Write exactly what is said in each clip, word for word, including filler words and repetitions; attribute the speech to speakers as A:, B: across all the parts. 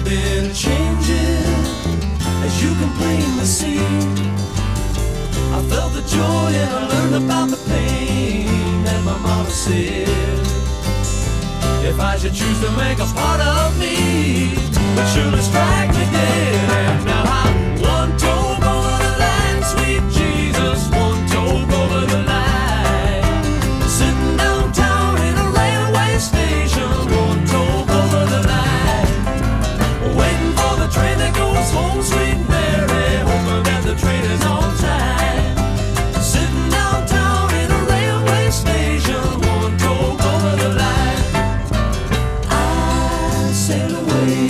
A: I've been changing, as you can plainly see. I felt the joy and I learned about the pain that my mama said. If I should choose to make a part of me, would surely strike me dead. And now I'm one toe over the line, sweet Jesus, one toe over the line. Sitting downtown in a railway station, one toe over the line. Waiting for the train that goes home, sweet Mary, hoping that the train is on time. Sitting downtown in a railway station, one toe over the line. I sail away,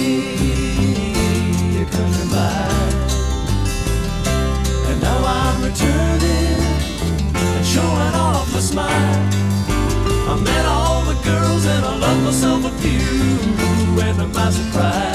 A: a country mile, and now I'm returning and showing off my smile. I met all the girls and I loved myself a few, and to my surprise,